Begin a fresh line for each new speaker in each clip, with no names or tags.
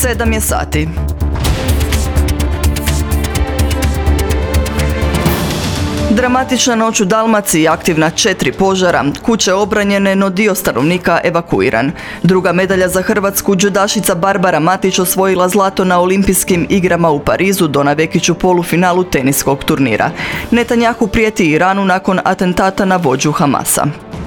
7 je sati. Dramatična noć u Dalmaciji, aktivna 4 požara, kuće obranjene, no dio stanovnika evakuiran. Druga medalja za Hrvatsku, džudašica Barbara Matić osvojila zlato na Olimpijskim igrama u Parizu, Dona Vekić u polufinalu teniskog turnira. Netanjahu prijeti Iranu nakon atentata na vođu Hamasa.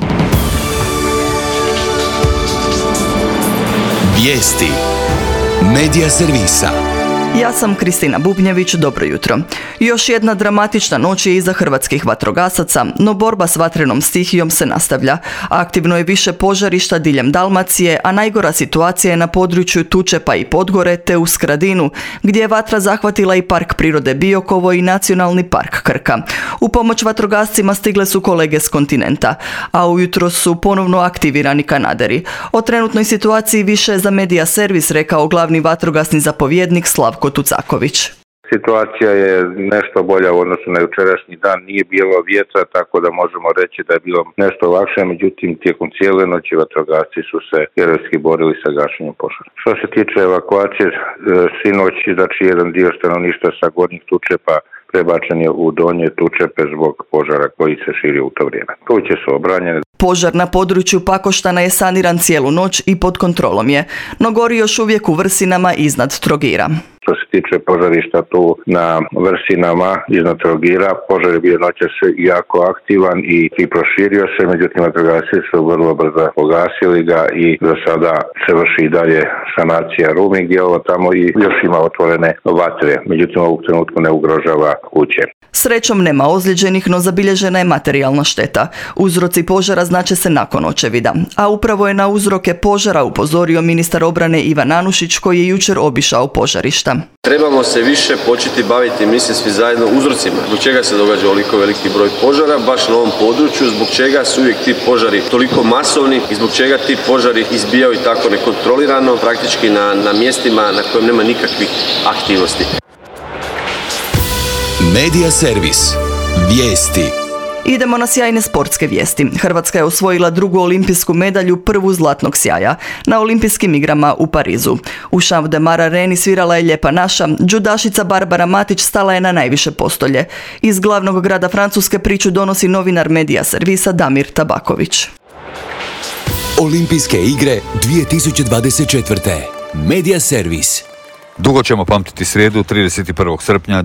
Vijesti Medija servisa.
Ja sam Kristina Bubnjević, dobro jutro. Još jedna dramatična noć je iza hrvatskih vatrogasaca, no borba s vatrenom stihijom se nastavlja. Aktivno je više požarišta diljem Dalmacije, a najgora situacija je na području Tučepa i Podgore te u Skradinu, gdje je vatra zahvatila i Park prirode Biokovo i Nacionalni park Krka. U pomoć vatrogascima stigle su kolege s kontinenta, a ujutro su ponovno aktivirani kanaderi. O trenutnoj situaciji više je za Medija servis rekao glavni vatrogasni zapovjednik Slavko Tucaković.
Situacija je nešto bolja u odnosu na jučerašnji dan, nije bilo vjetra, tako da možemo reći da je bilo nešto lakše, međutim tijekom cijele noći vatrogasci su se herojski borili sa gašenjem požara. Što se tiče evakuacije, sinoć, znači jedan dio stanovništva sa gornjih Tučepa prebačen je u donje Tučepe zbog požara koji se širio u to vrijeme. Kuće su obranjene.
Požar na području Pakoštana je saniran cijelu noć i pod kontrolom je, no gori još uvijek u Vrsinama iznad Trogira.
Što se tiče požarišta tu na Vrsinama iznad Trogira, požar je bio noćas jako aktivan i proširio se, međutim vatrogasci su vrlo brzo pogasili ga i za sada se vrši i dalje sanacija rubnih dijelova tamo i još ima otvorene vatre, međutim ovog trenutku ne ugrožava kuće.
Srećom nema ozlijeđenih, no zabilježena je materijalna šteta. Uzroci požara znače se nakon očevida, a upravo je na uzroke požara upozorio ministar obrane Ivan Anušić koji je jučer obišao požarišta.
Trebamo se više početi baviti, mislim svi zajedno, uzrocima. Zbog čega se događa ovoliko veliki broj požara baš na ovom području, zbog čega su uvijek ti požari toliko masovni i zbog čega ti požari izbijaju tako nekontrolirano, praktički na mjestima na kojem nema nikakvih aktivnosti.
Medija servis. Vijesti.
Idemo na sjajne sportske vijesti. Hrvatska je osvojila drugu olimpijsku medalju, prvu zlatnog sjaja, na Olimpijskim igrama u Parizu. U Champ de Mars areni svirala je Lijepa naša, džudašica Barbara Matić stala je na najviše postolje. Iz glavnog grada Francuske priču donosi novinar Medija servisa Damir Tabaković.
Olimpijske igre 2024. Medija servis.
Dugo ćemo pamtiti srijedu 31. srpnja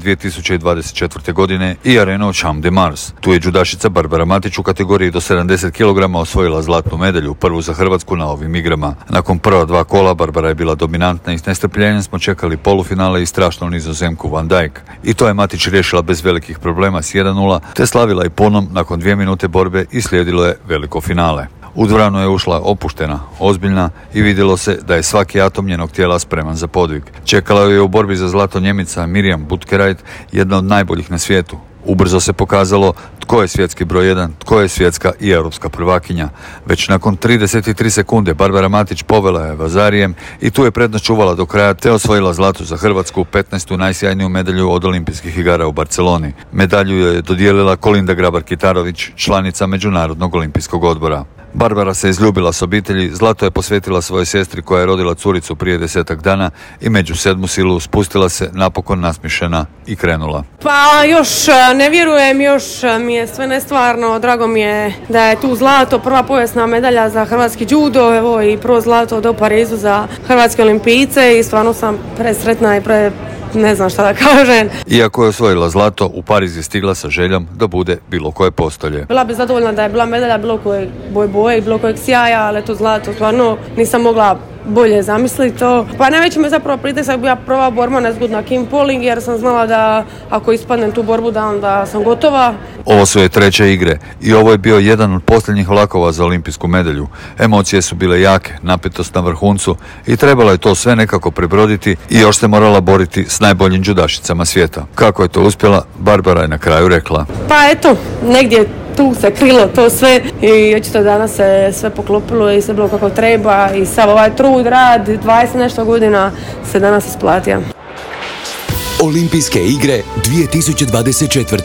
2024. godine i arenu Champ de Mars. Tu je džudašica Barbara Matić u kategoriji do 70 kg osvojila zlatnu medalju, prvu za Hrvatsku na ovim igrama. Nakon prva 2 kola Barbara je bila dominantna i s nestrpljenjem smo čekali polufinale i strašnu nizozemku Van Dijk. I to je Matić riješila bez velikih problema s 1:0, te slavila i ponom nakon 2 minute borbe i slijedilo je veliko finale. U dvoranu je ušla opuštena, ozbiljna i vidjelo se da je svaki atom njenog tijela spreman za podvig. Čekala je u borbi za zlato Njemica Mirjam Butkereit, jedna od najboljih na svijetu. Ubrzo se pokazalo tko je svjetski broj 1, tko je svjetska i europska prvakinja. Već nakon 33 sekunde Barbara Matić povela je Vazarijem i tu je prednost čuvala do kraja te osvojila zlato za Hrvatsku, 15. najsjajniju medalju od Olimpijskih igara u Barceloni. Medalju je dodijelila Kolinda Grabar-Kitarović, članica Međunarodnog olimpijskog odbora. Barbara se izljubila s obitelji, zlato je posvetila svojoj sestri koja je rodila curicu prije 10 dana i među 7. silu spustila se napokon nasmišena i krenula.
Pa još ne vjerujem, još mi je sve nestvarno, drago mi je da je tu zlato, prva povijesna medalja za hrvatski judo, evo i prvo zlato do Parizu za hrvatske olimpijce i stvarno sam presretna i ne znam šta da kažem.
Iako je osvojila zlato, u Pariz je stigla sa željom da bude bilo koje postolje.
Bila bi zadovoljna da je bila medalja bilo koje boje i bilo kojeg sjaja, ali to zlato stvarno nisam mogla bolje zamisliti to. Pa najveći me zapravo pritisak bila prva borba nezgodna na Kim Poling, jer sam znala da ako ispadnem tu borbu da onda sam gotova.
Ovo su je 3. igre i ovo je bio jedan od posljednjih vlakova za olimpijsku medalju. Emocije su bile jake, napetost na vrhuncu i trebalo je to sve nekako prebroditi i još se morala boriti s najboljim džudašicama svijeta. Kako je to uspjela, Barbara je na kraju rekla.
Pa eto, negdje tu se krilo to sve i očito danas se sve poklopilo i sve bilo kako treba i sav ovaj trud, rad, 20 nešto godina se danas isplatio.
Olimpijske igre 2024.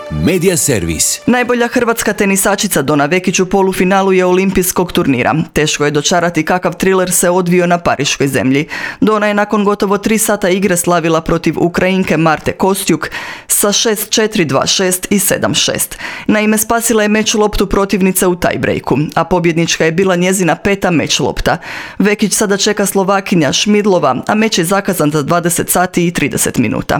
Medija servis.
Najbolja hrvatska tenisačica Dona Vekić u polufinalu je olimpijskog turnira. Teško je dočarati kakav triler se odvio na pariškoj zemlji. Dona je nakon gotovo 3 sata igre slavila protiv Ukrajinke Marte Kostjuk sa 6-4, 2-6 i 7-6. Naime, spasila je meč loptu protivnice u tajbrejku, a pobjednička je bila njezina 5. meč lopta. Vekić sada čeka Slovakinja Šmidlova, a meč je zakazan za 20 sati i 30 minuta.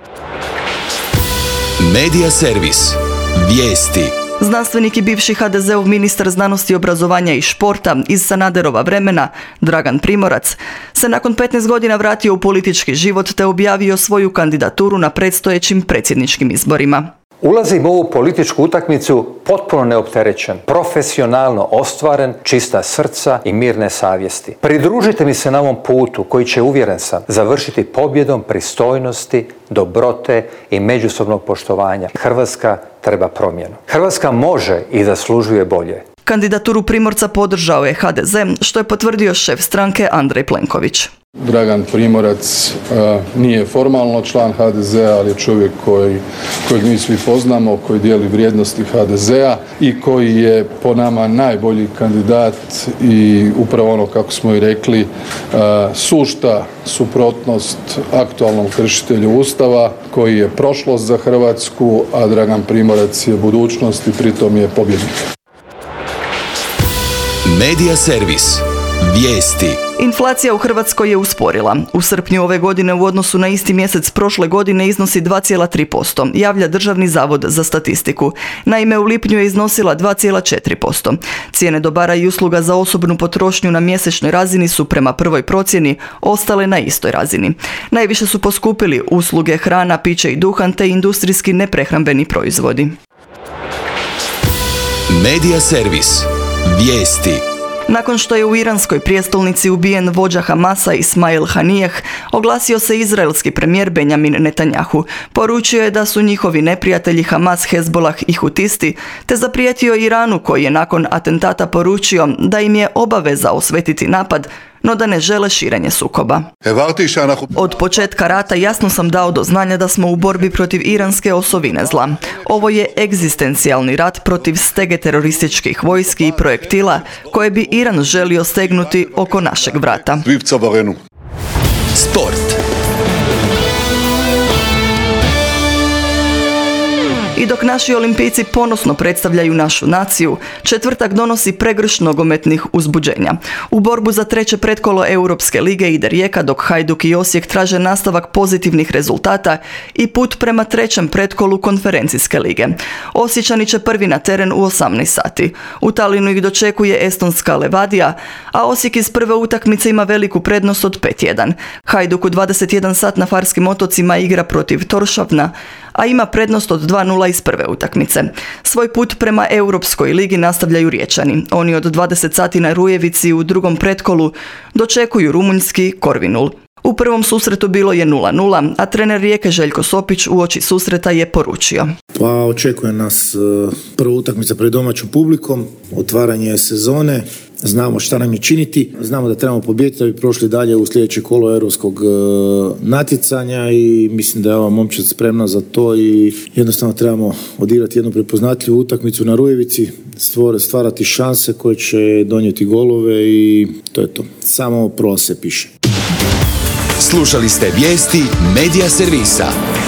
Medija servis. Vijesti.
Znanstvenik i bivši HDZ-ov ministar znanosti, obrazovanja i športa iz Sanaderova vremena, Dragan Primorac, se nakon 15 godina vratio u politički život te objavio svoju kandidaturu na predstojećim predsjedničkim izborima.
Ulazim u ovu političku utakmicu potpuno neopterećen, profesionalno ostvaren, čista srca i mirne savjesti. Pridružite mi se na ovom putu koji će, uvjeren sam, završiti pobjedom pristojnosti, dobrote i međusobnog poštovanja. Hrvatska treba promjenu. Hrvatska može i zaslužuje bolje.
Kandidaturu Primorca podržao je HDZ, što je potvrdio šef stranke Andrej Plenković.
Dragan Primorac nije formalno član HDZ-a, ali je čovjek kojeg mi svi poznamo, koji dijeli vrijednosti HDZ-a i koji je po nama najbolji kandidat i upravo ono, kako smo i rekli, sušta suprotnost aktualnom kršitelju Ustava koji je prošlost za Hrvatsku, a Dragan Primorac je budućnost i pritom je pobjednik.
Medija servis. Vijesti.
Inflacija u Hrvatskoj je usporila. U srpnju ove godine u odnosu na isti mjesec prošle godine iznosi 2,3%, javlja Državni zavod za statistiku. Naime, u lipnju je iznosila 2,4%. Cijene dobara i usluga za osobnu potrošnju na mjesečnoj razini su prema prvoj procjeni ostale na istoj razini. Najviše su poskupili usluge, hrana, piće i duhan te industrijski neprehrambeni proizvodi.
Medija servis. Vijesti.
Nakon što je u iranskoj prijestolnici ubijen vođa Hamasa Ismail Hanijeh, oglasio se izraelski premijer Benjamin Netanjahu. Poručio je da su njihovi neprijatelji Hamas, Hezbolah i Hutisti, te zaprijetio Iranu koji je nakon atentata poručio da im je obaveza osvetiti napad, no da ne žele širenje sukoba. Od početka rata jasno sam dao do znanja da smo u borbi protiv iranske osovine zla. Ovo je egzistencijalni rat protiv stege terorističkih vojski i projektila koje bi Iran želio stegnuti oko našeg vrata.
Sport.
I dok naši olimpijci ponosno predstavljaju našu naciju, četvrtak donosi pregršt nogometnih uzbuđenja. U borbu za 3. pretkolo Europske lige ide Rijeka, dok Hajduk i Osijek traže nastavak pozitivnih rezultata i put prema 3. pretkolu Konferencijske lige. Osječani će prvi na teren u 18 sati. U Talinu ih dočekuje estonska Levadija, a Osijek iz prve utakmice ima veliku prednost od 5-1. Hajduk u 21 sat na Farskim otocima igra protiv Toršavna, a ima prednost od 2-0 iz prve utakmice. Svoj put prema Europskoj ligi nastavljaju Riječani. Oni od 20 sati na Rujevici u drugom pretkolu dočekuju rumunjski Korvinul. U prvom susretu bilo je 0-0, a trener Rijeke Željko Sopić uoči susreta je poručio.
Pa očekuje nas prva utakmica pred domaćom publikom, otvaranje sezone. Znamo šta nam je činiti, znamo da trebamo pobijediti da bi prošli dalje u sljedeće kolo europskog natjecanja i mislim da je ova momčad spremna za to i jednostavno trebamo odigrati jednu prepoznatljivu utakmicu na Rujevici, stvarati šanse koje će donijeti golove i to je to. Samo prolaz se piše.
Slušali ste vijesti Medija servisa.